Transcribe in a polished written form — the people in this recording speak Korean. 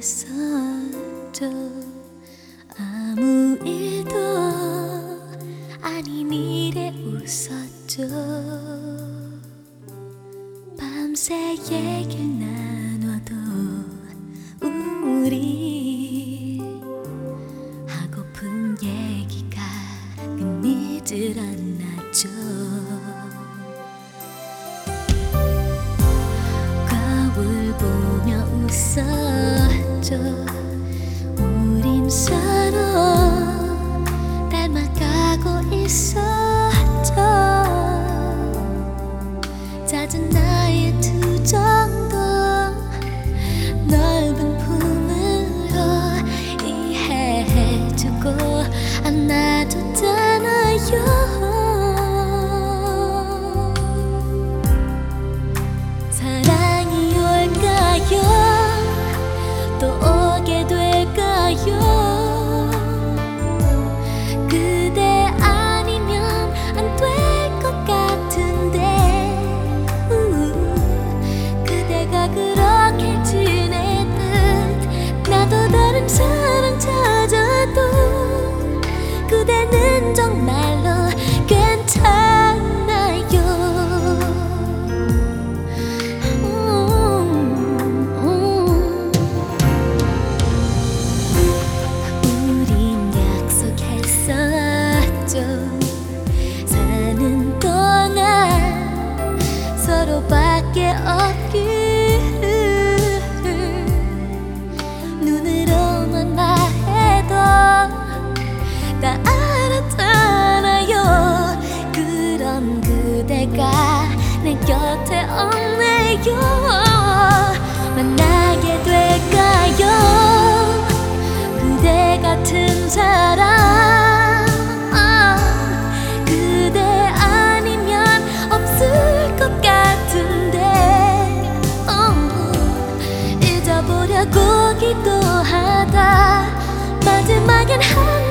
있었죠. 아무 일도 아닌 일에 웃었죠. 밤새 얘기를 나눠도 우리 하고픈 얘기가 끊이질 않았죠. 거울 보며 웃었죠. 우린 서로 닮아가고 있었죠. 잦은 나의 투정도 넓은 품으로 이해해주고 안아줬잖아요. 사랑이 올까요? 또 오게 될까요? 그대 아니면 안 될 것 같은데 그대가 그렇게 지내듯 나도 다른 사랑 찾아도 그대는 정말로 괜찮아요. 우린 약속했었죠. 사는 동안 서로밖에 없기를. 눈으로만 말해도 다 알았잖아요. 그런 그대가 내 곁에 없네요. 만나게 될까요? 그대 같은 사람. 그대 아니면 없을 것 같은데 잊어보려고 기도하다 마지막엔 한